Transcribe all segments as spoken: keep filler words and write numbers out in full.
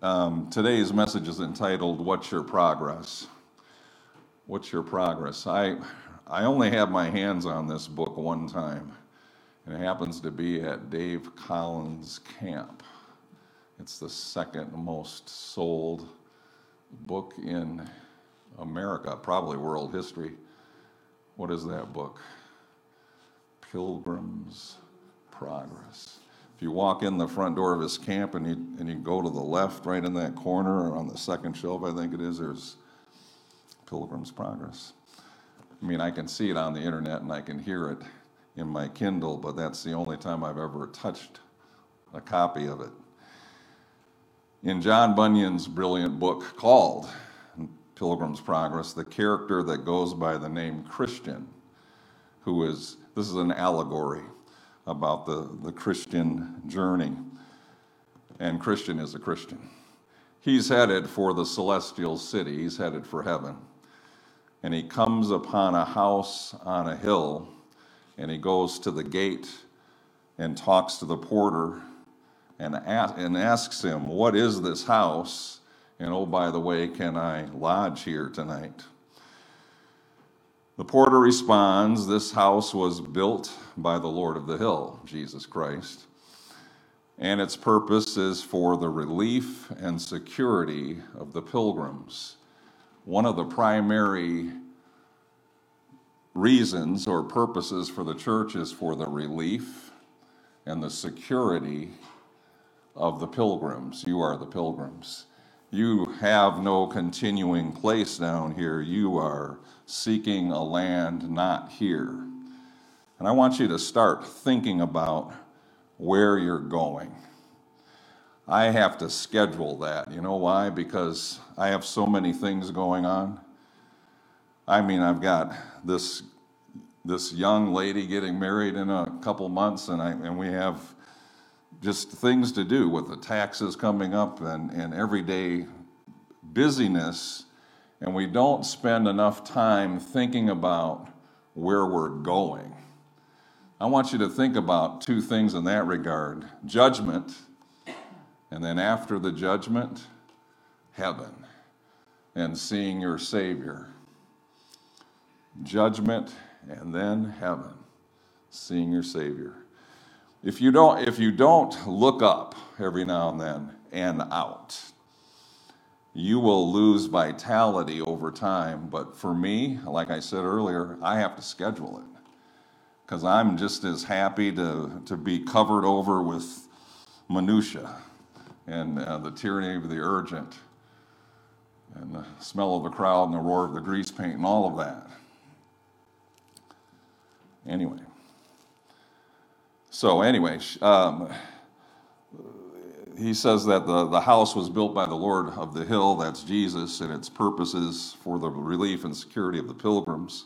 Um, today's message is entitled, What's Your Progress? What's Your Progress? I, I only have my hands on this book one time, and it happens to be at Dave Collins' camp. It's the second most sold book in America, probably world history. What is that book? Pilgrim's Progress. If you walk in the front door of his camp and you, and you go to the left, right in that corner, or on the second shelf, I think it is, there's Pilgrim's Progress. I mean, I can see it on the internet and I can hear it in my Kindle, but that's the only time I've ever touched a copy of it. In John Bunyan's brilliant book called Pilgrim's Progress, the character that goes by the name Christian, who is, this is an allegory about the, the Christian journey. And Christian is a Christian. He's headed for the celestial city. He's headed for heaven. And he comes upon a house on a hill, and he goes to the gate and talks to the porter and, ask, and asks him, what is this house? And oh, by the way, can I lodge here tonight? The porter responds, this house was built by the Lord of the Hill, Jesus Christ, and its purpose is for the relief and security of the pilgrims. One of the primary reasons or purposes for the church is for the relief and the security of the pilgrims. You are the pilgrims. You have no continuing place down here. You are seeking a land not here. And I want you to start thinking about where you're going. I have to schedule that. You know why? Because I have so many things going on. I mean, I've got this this young lady getting married in a couple months, and I and we have just things to do with the taxes coming up and, and everyday busyness, and we don't spend enough time thinking about where we're going. I want you to think about two things in that regard: judgment, and then after the judgment, heaven, and seeing your Savior. Judgment, and then heaven, seeing your Savior. If you don't, if you don't look up every now and then and out, you will lose vitality over time. But for me, like I said earlier, I have to schedule it, because I'm just as happy to, to be covered over with minutia and uh, the tyranny of the urgent and the smell of the crowd and the roar of the grease paint and all of that. Anyway. So anyway, um, he says that the, the house was built by the Lord of the Hill, that's Jesus, and its purpose is for the relief and security of the pilgrims.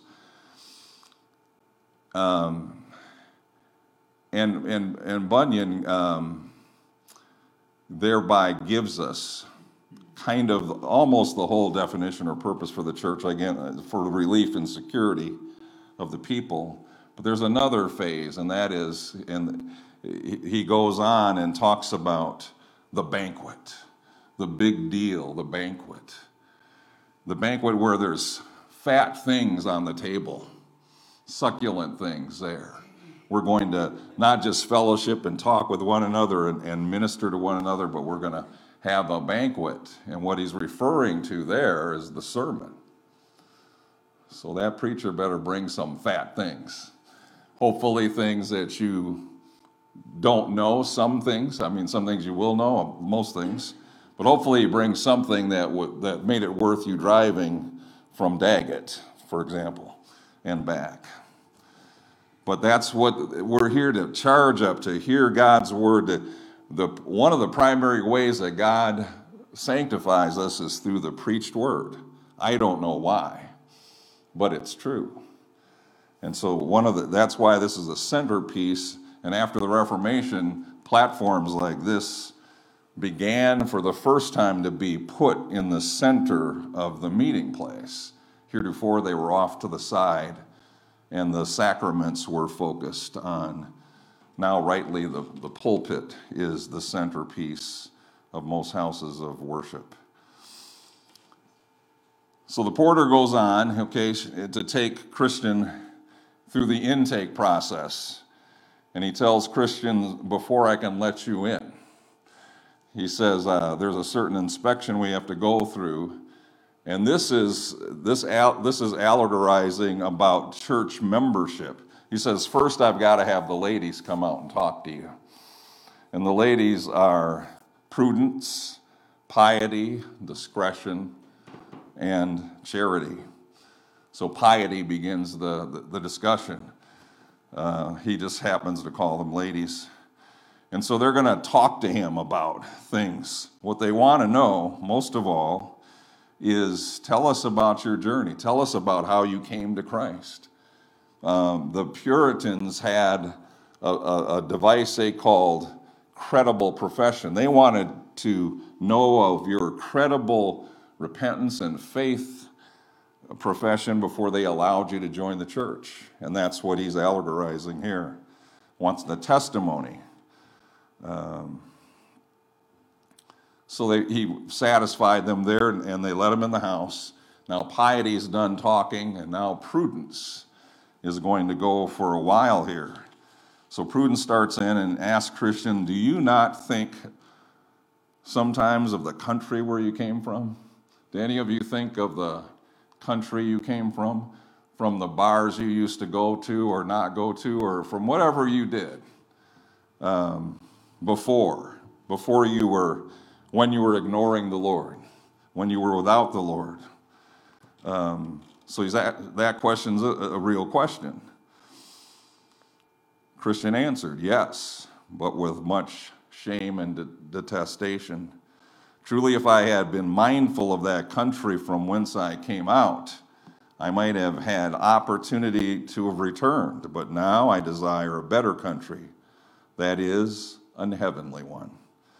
Um, and, and, and Bunyan um, thereby gives us kind of almost the whole definition or purpose for the church, again, for the relief and security of the people. But there's another phase, and that is, and he goes on and talks about the banquet, the big deal, the banquet. The banquet where there's fat things on the table, succulent things there. We're going to not just fellowship and talk with one another and, and minister to one another, but we're going to have a banquet. And what he's referring to there is the sermon. So that preacher better bring some fat things. Hopefully things that you don't know, some things. I mean, some things you will know, most things. But hopefully you bring something that w- that made it worth you driving from Daggett, for example, and back. But that's what we're here to charge up, to hear God's word. The, the, one of the primary ways that God sanctifies us is through the preached word. I don't know why, but it's true. And so one of the, that's why this is a centerpiece. And after the Reformation, platforms like this began for the first time to be put in the center of the meeting place. Heretofore, they were off to the side, and the sacraments were focused on. Now, rightly, the, the pulpit is the centerpiece of most houses of worship. So the porter goes on, okay, to take Christian through the intake process. And he tells Christian, before I can let you in, he says uh, there's a certain inspection we have to go through. And this is this al- this is allegorizing about church membership. He says, first I've got to have the ladies come out and talk to you. And the ladies are prudence, piety, discretion, and charity. So piety begins the, the, the discussion. Uh, he just happens to call them ladies. And so they're going to talk to him about things. What they want to know, most of all, is tell us about your journey. Tell us about how you came to Christ. Um, the Puritans had a, a, a device they called credible profession. They wanted to know of your credible repentance and faith profession before they allowed you to join the church. And that's what he's allegorizing here. Wants the testimony. Um, so they, he satisfied them there, and, and they let him in the house. Now piety is done talking, and now prudence is going to go for a while here. So Prudence starts in and asks Christian, do you not think sometimes of the country where you came from? Do any of you think of the country you came from? From the bars you used to go to or not go to, or from whatever you did um, before, before you were, when you were ignoring the Lord, when you were without the Lord? Um, so he's at, that question's a, a real question. Christian answered, yes, but with much shame and de- detestation. Truly, if I had been mindful of that country from whence I came out, I might have had opportunity to have returned. But now I desire a better country, that is, an heavenly one.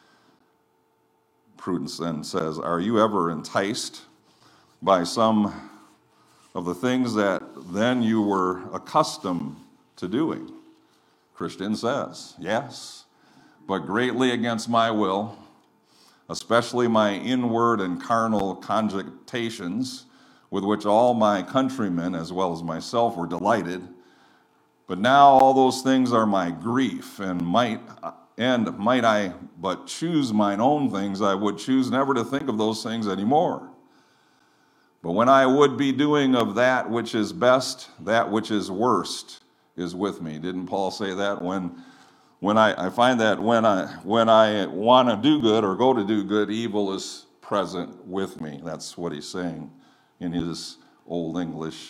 Prudence then says, are you ever enticed by some of the things that then you were accustomed to doing? Christian says, yes, but greatly against my will, especially my inward and carnal cogitations, with which all my countrymen as well as myself were delighted. But now all those things are my grief, and might and might I but choose mine own things, I would choose never to think of those things anymore. But when I would be doing of that which is best, that which is worst is with me. Didn't Paul say that? When when I, I find that when I when I want to do good or go to do good, evil is present with me. That's what he's saying in his Old English.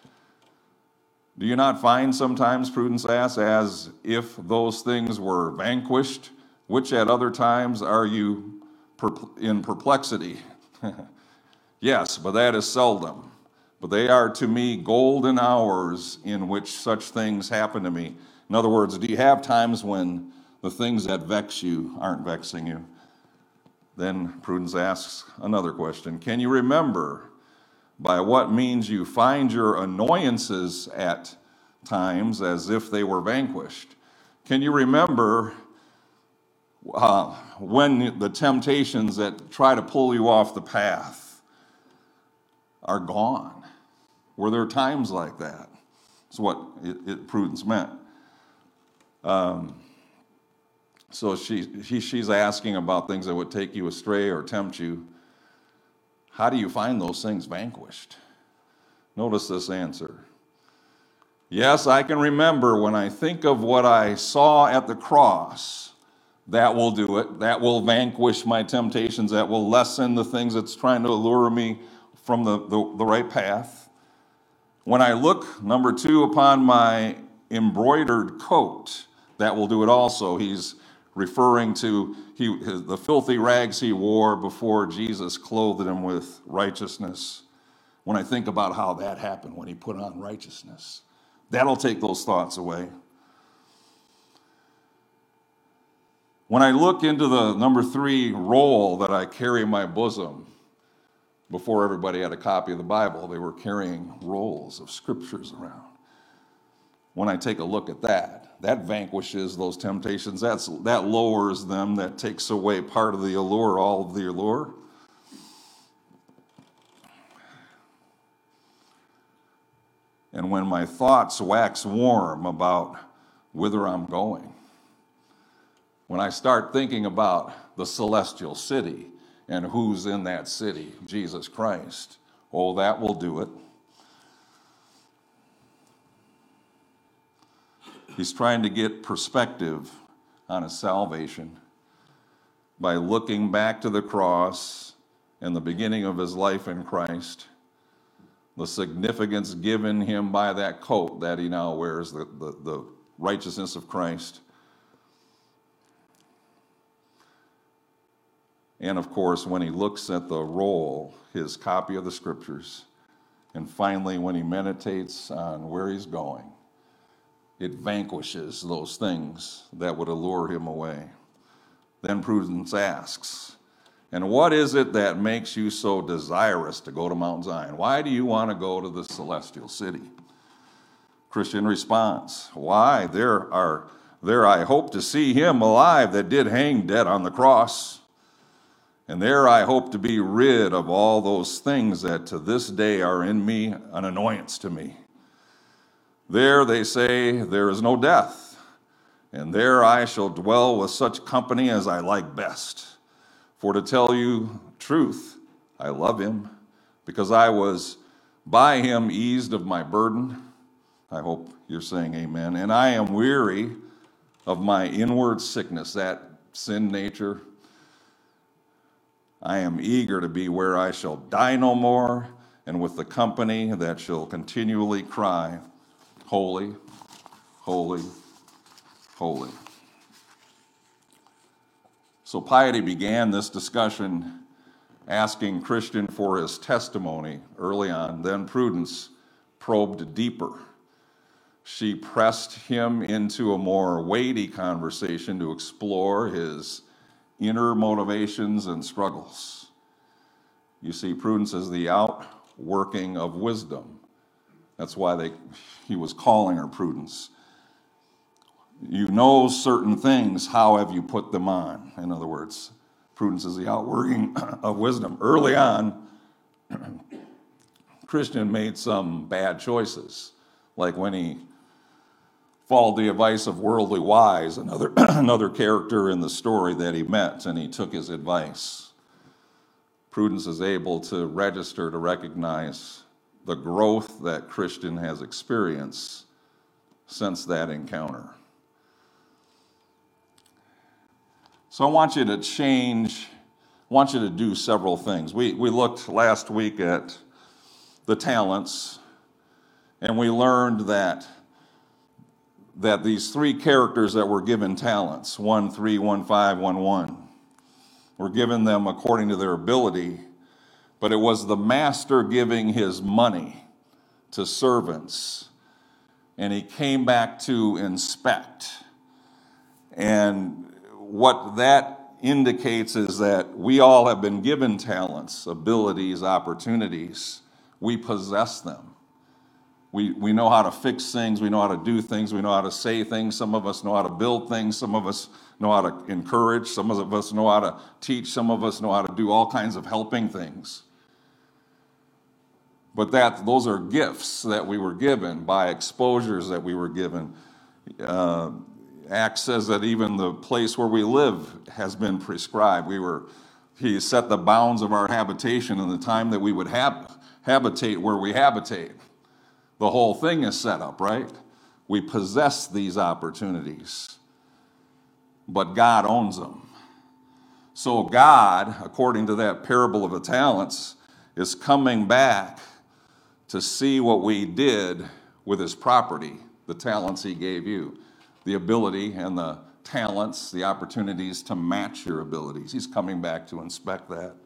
Do you not find sometimes, Prudence asks, as if those things were vanquished, which at other times are you in perplexity? Yes, but that is seldom. But they are to me golden hours in which such things happen to me. In other words, do you have times when the things that vex you aren't vexing you? Then Prudence asks another question. Can you remember by what means you find your annoyances at times as if they were vanquished? Can you remember uh, when the temptations that try to pull you off the path are gone? Were there times like that? That's what it, it Prudence meant. Um, so she, she she's asking about things that would take you astray or tempt you. How do you find those things vanquished? Notice this answer. Yes, I can remember when I think of what I saw at the cross. That will do it. That will vanquish my temptations. That will lessen the things that's trying to allure me from the, the, the right path. When I look, number two, upon my embroidered coat, that will do it also. He's referring to he, his, the filthy rags he wore before Jesus clothed him with righteousness. When I think about how that happened when he put on righteousness, that'll take those thoughts away. When I look into the number three roll that I carry in my bosom, before everybody had a copy of the Bible, they were carrying rolls of scriptures around. When I take a look at that, that vanquishes those temptations. That's, that lowers them. That takes away part of the allure, all of the allure. And when my thoughts wax warm about whither I'm going, when I start thinking about the celestial city and who's in that city, Jesus Christ, oh, that will do it. He's trying to get perspective on his salvation by looking back to the cross and the beginning of his life in Christ, the significance given him by that coat that he now wears, the, the, the righteousness of Christ. And of course, when he looks at the roll, his copy of the scriptures, and finally when he meditates on where he's going, it vanquishes those things that would allure him away. Then Prudence asks, and what is it that makes you so desirous to go to Mount Zion? Why do you want to go to the celestial city? Christian responds, why, there are there I hope to see him alive that did hang dead on the cross. And there I hope to be rid of all those things that to this day are in me an annoyance to me. There, they say, there is no death, and there I shall dwell with such company as I like best. For to tell you truth, I love him, because I was by him eased of my burden. I hope you're saying amen. And I am weary of my inward sickness, that sin nature. I am eager to be where I shall die no more, and with the company that shall continually cry, holy, holy, holy. So Piety began this discussion asking Christian for his testimony early on. Then Prudence probed deeper. She pressed him into a more weighty conversation to explore his inner motivations and struggles. You see, Prudence is the outworking of wisdom. That's why they, he was calling her Prudence. You know certain things, how have you put them on? In other words, Prudence is the outworking of wisdom. Early on, Christian made some bad choices, like when he followed the advice of Worldly Wise, another, another character in the story that he met, and he took his advice. Prudence is able to register, to recognize the growth that Christian has experienced since that encounter. So I want you to change, I want you to do several things. We, we looked last week at the talents, and we learned that, that these three characters that were given talents, one, three, one, five, one, one, were given them according to their ability, but it was the master giving his money to servants, and he came back to inspect. And what that indicates is that we all have been given talents, abilities, opportunities. We possess them. We, we know how to fix things. We know how to do things. We know how to say things. Some of us know how to build things. Some of us know how to encourage. Some of us know how to teach. Some of us know how to do all kinds of helping things. But that those are gifts that we were given by exposures that we were given. Uh, Acts says that even the place where we live has been prescribed. We were, he set the bounds of our habitation and the time that we would hab- habitate where we habitate. The whole thing is set up, right? We possess these opportunities, but God owns them. So God, according to that parable of the talents, is coming back to see what we did with his property, the talents he gave you. The ability and the talents, the opportunities to match your abilities. He's coming back to inspect that.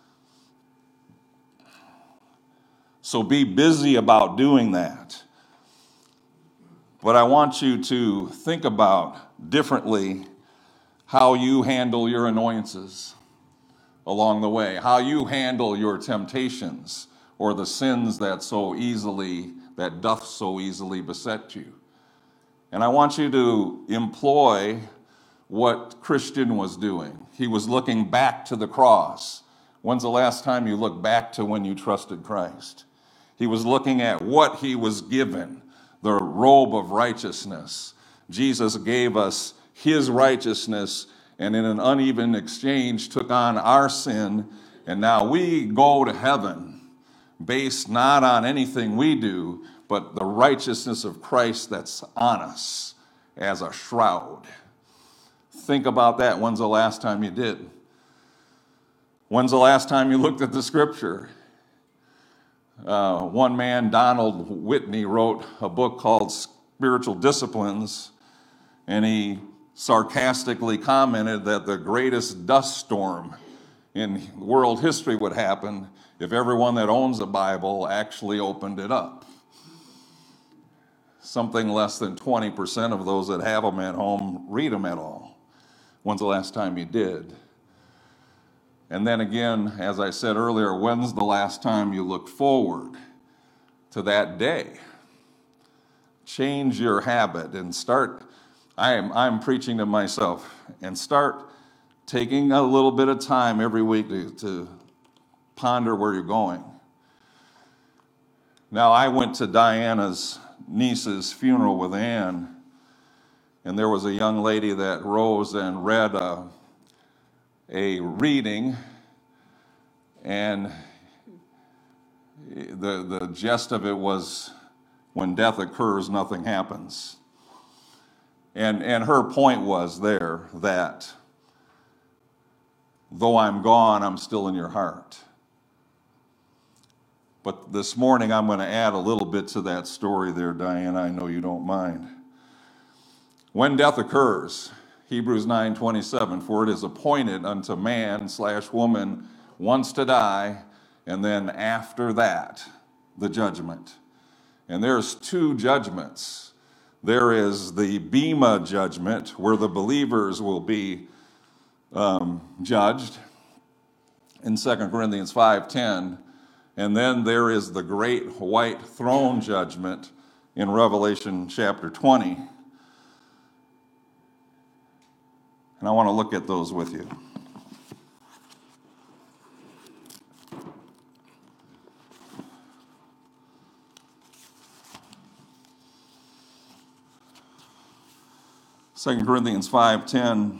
So be busy about doing that. But I want you to think about differently how you handle your annoyances along the way, how you handle your temptations or the sins that so easily, that doth so easily beset you. And I want you to employ what Christian was doing. He was looking back to the cross. When's the last time you looked back to when you trusted Christ? He was looking at what he was given, the robe of righteousness. Jesus gave us his righteousness, and in an uneven exchange took on our sin, and now we go to heaven based not on anything we do, but the righteousness of Christ that's on us as a shroud. Think about that. When's the last time you did? When's the last time you looked at the scripture? Uh, one man, Donald Whitney, wrote a book called Spiritual Disciplines, and he sarcastically commented that the greatest dust storm in world history would happen if everyone that owns a Bible actually opened it up. Something less than twenty percent of those that have them at home read them at all. When's the last time you did? And then again, as I said earlier, when's the last time you looked forward to that day? Change your habit and start, I am, I'm preaching to myself, and start taking a little bit of time every week to, to ponder where you're going. Now, I went to Diana's niece's funeral with Ann, and there was a young lady that rose and read a, a reading, and the, the gist of it was, when death occurs, nothing happens. And, and her point was there that though I'm gone, I'm still in your heart. But this morning, I'm going to add a little bit to that story there, Diana. I know you don't mind. When death occurs, Hebrews nine twenty-seven, for it is appointed unto man slash woman once to die, and then after that, the judgment. And there's two judgments. There is the Bema judgment, where the believers will be um, judged in Second Corinthians five ten. And then there is the great white throne judgment in Revelation chapter twenty. And I want to look at those with you. Second Corinthians five ten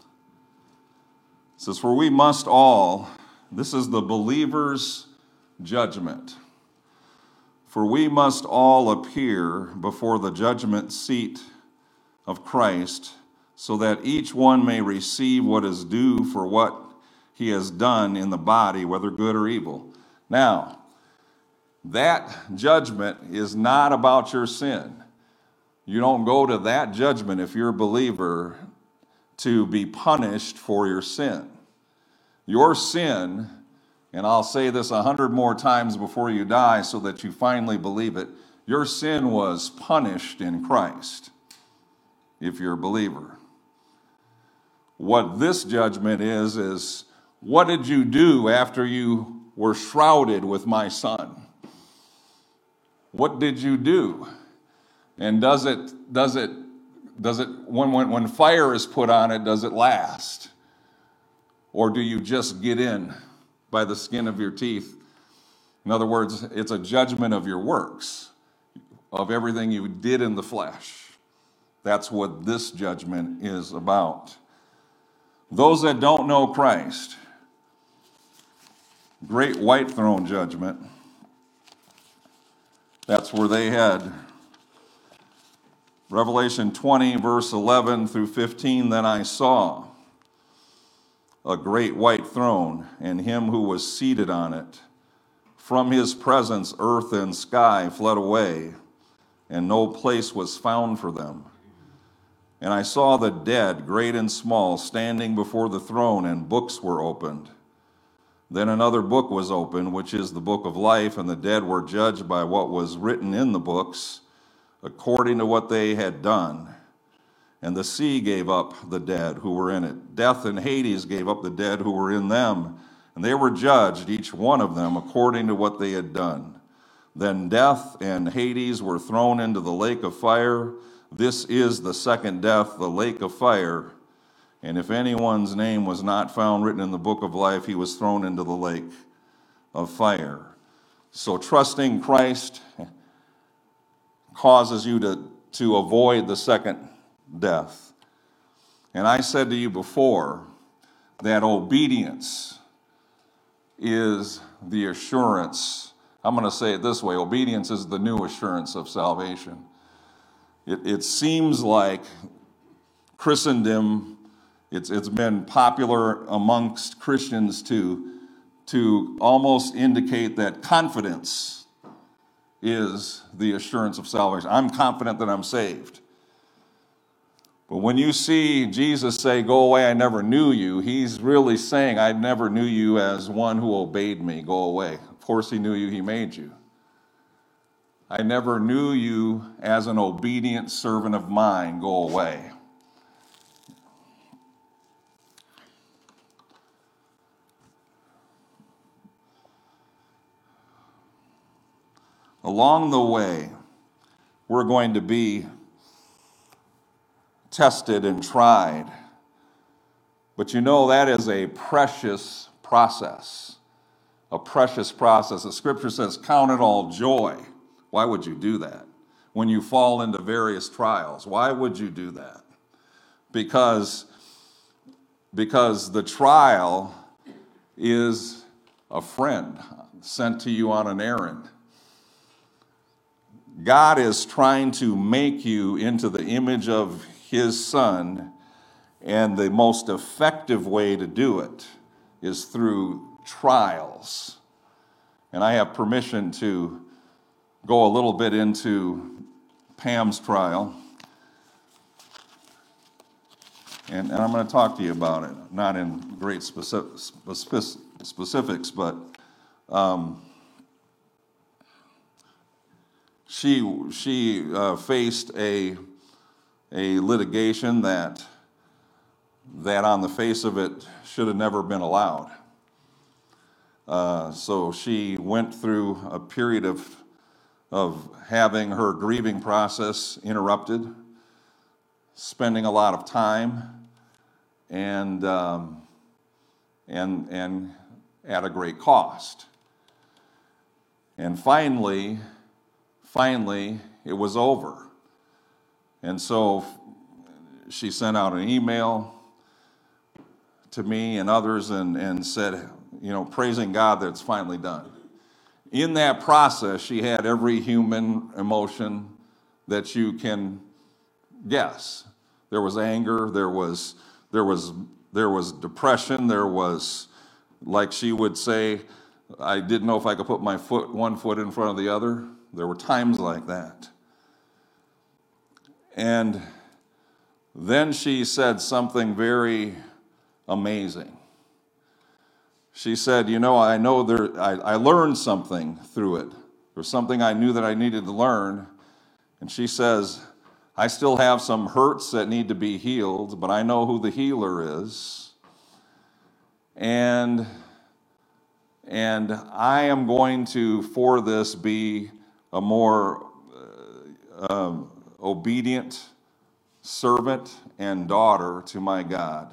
says, for we must all, this is the believer's judgment. For we must all appear before the judgment seat of Christ, so that each one may receive what is due for what he has done in the body, whether good or evil. Now, that judgment is not about your sin. You don't go to that judgment, if you're a believer, to be punished for your sin. Your sin, and I'll say this a hundred more times before you die so that you finally believe it, your sin was punished in Christ, if you're a believer. What this judgment is, is what did you do after you were shrouded with my son? What did you do? And does it, does it, does it, when, when, when fire is put on it, does it last? Or do you just get in by the skin of your teeth? In other words, it's a judgment of your works, of everything you did in the flesh. That's what this judgment is about. Those that don't know Christ, great white throne judgment, that's where they had Revelation twenty, verse eleven through fifteen, then I saw a great white throne, and him who was seated on it. From his presence, earth and sky fled away, and no place was found for them. And I saw the dead, great and small, standing before the throne, and books were opened. Then another book was opened, which is the book of life, and the dead were judged by what was written in the books, according to what they had done. And the sea gave up the dead who were in it. Death and Hades gave up the dead who were in them, and they were judged, each one of them, according to what they had done. Then death and Hades were thrown into the lake of fire. This is the second death, the lake of fire. And if anyone's name was not found written in the book of life, he was thrown into the lake of fire. So trusting Christ causes you to, to avoid the second death. And I said to you before that obedience is the assurance. I'm going to say it this way. Obedience is the new assurance of salvation. It, it seems like Christendom, it's, it's been popular amongst Christians to, to almost indicate that confidence is the assurance of salvation. I'm confident that I'm saved. But when you see Jesus say, "Go away, I never knew you," he's really saying, "I never knew you as one who obeyed me. Go away." Of course he knew you, he made you. "I never knew you as an obedient servant of mine. Go away." Along the way, we're going to be tested and tried. But you know, that is a precious process. A precious process. The scripture says, "Count it all joy." Why would you do that? When you fall into various trials, why would you do that? Because, because the trial is a friend sent to you on an errand. God is trying to make you into the image of his Son, and the most effective way to do it is through trials. And I have permission to go a little bit into Pam's trial, and, and I'm going to talk to you about it, not in great specific, specific, specifics, but um, she she uh, faced a a litigation that that on the face of it should have never been allowed. Uh, so she went through a period of of having her grieving process interrupted, spending a lot of time, and um, and and at a great cost. And finally, finally, it was over. And so she sent out an email to me and others and, and said, you know, praising God that it's finally done. In that process, she had every human emotion that you can guess. There was anger, there was there was there was depression, there was, like she would say, I didn't know if I could put my foot one foot in front of the other. There were times like that. And then she said something very amazing. She said, you know, I know there, I, I learned something through it. There's something I knew that I needed to learn. And she says, I still have some hurts that need to be healed, but I know who the healer is. And, and I am going to, for this, be a more uh, um, obedient servant and daughter to my God.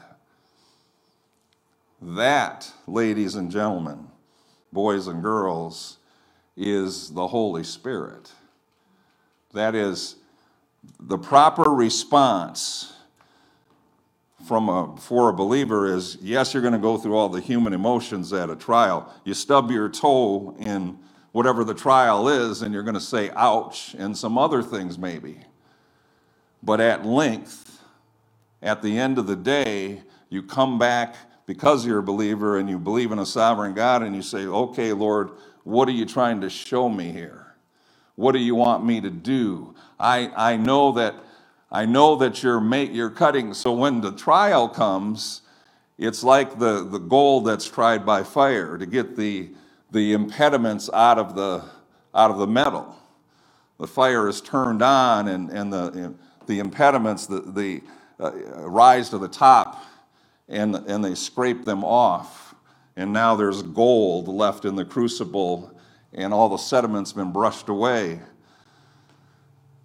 That, ladies and gentlemen, boys and girls, is the Holy Spirit. That is the proper response from a, for a believer is, yes, you're going to go through all the human emotions at a trial. You stub your toe in whatever the trial is, and you're going to say, ouch, and some other things maybe. But at length, at the end of the day, you come back because you're a believer and you believe in a sovereign God, and you say, okay, Lord, what are you trying to show me here? What do you want me to do? I, I know that I know that you're make, you're cutting. So when the trial comes, it's like the, the gold that's tried by fire to get the the impediments out of the out of the metal. The fire is turned on, and, and the the impediments the, the uh, rise to the top, and and they scrape them off. And now there's gold left in the crucible, and all the sediment's been brushed away.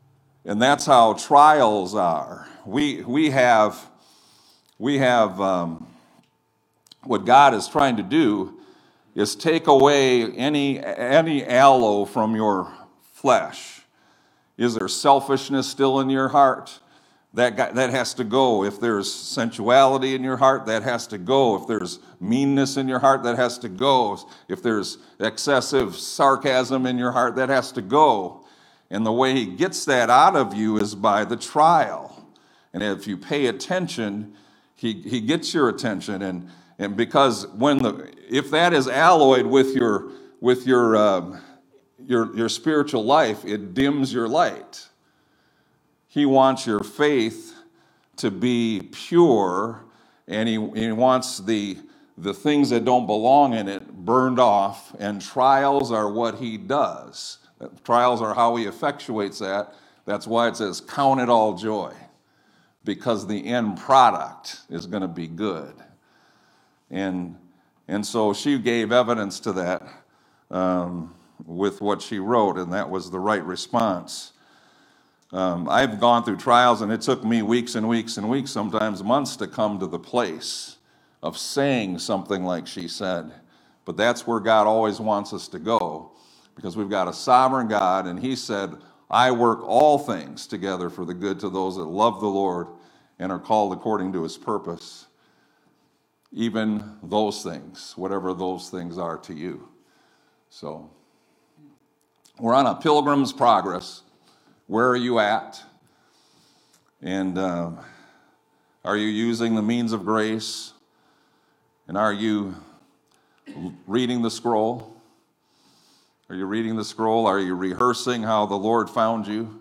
And that's how trials are. We, we have, we have um, what God is trying to do is take away any, any aloe from your flesh. Is there selfishness still in your heart? That, got, that has to go. If there's sensuality in your heart, that has to go. If there's meanness in your heart, that has to go. If there's excessive sarcasm in your heart, that has to go. And the way he gets that out of you is by the trial. And if you pay attention, he, he gets your attention. And, and because when the if that is alloyed with your with your, um, your your spiritual life, it dims your light. He wants your faith to be pure, and he, he wants the the things that don't belong in it burned off. And trials are what he does. Trials are how he effectuates that. That's why it says, count it all joy, because the end product is going to be good. And, and so she gave evidence to that um, with what she wrote, and that was the right response. Um, I've gone through trials, and it took me weeks and weeks and weeks, sometimes months, to come to the place of saying something like she said. But that's where God always wants us to go, because we've got a sovereign God, and he said, I work all things together for the good to those that love the Lord and are called according to his purpose. Even those things, whatever those things are to you. So, we're on a pilgrim's progress. Where are you at? And uh, are you using the means of grace? And are you reading the scroll? Are you reading the scroll? Are you rehearsing how the Lord found you?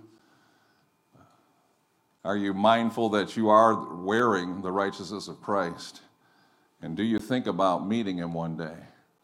Are you mindful that you are wearing the righteousness of Christ? And do you think about meeting him one day?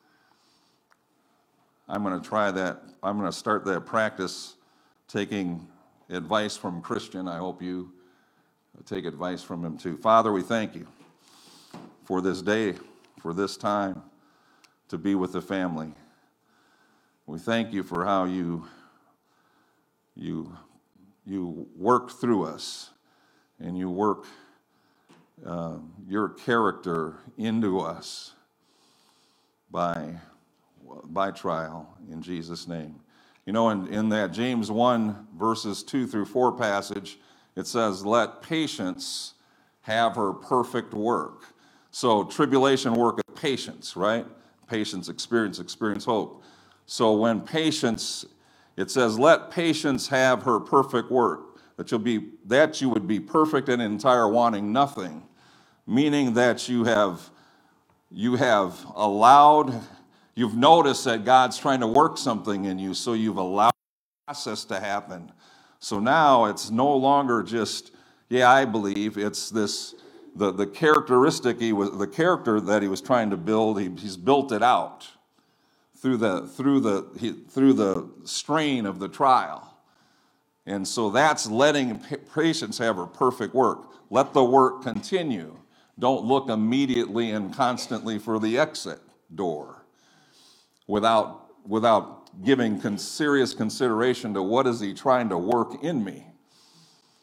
I'm going to try that. I'm going to start that practice, taking advice from Christian. I hope you take advice from him too. Father, we thank you for this day, for this time to be with the family. We thank you for how you, you, you work through us, and you work uh, your character into us by, by trial, in Jesus' name. You know, in, in that James one, verses two through four passage, it says, let patience have her perfect work. So tribulation worketh patience, right? Patience, experience, experience, hope. So when patience, it says, let patience have her perfect work, that you'll be that you would be perfect and entire, wanting nothing, meaning that you have you have allowed, you've noticed that God's trying to work something in you, so you've allowed the process to happen. So now it's no longer just, yeah, I believe. It's this the the characteristic he was the character that he was trying to build. He, he's built it out through the through the he, through the strain of the trial. And so that's letting patience have her perfect work. Let the work continue. Don't look immediately and constantly for the exit door without without giving con- serious consideration to what is he trying to work in me.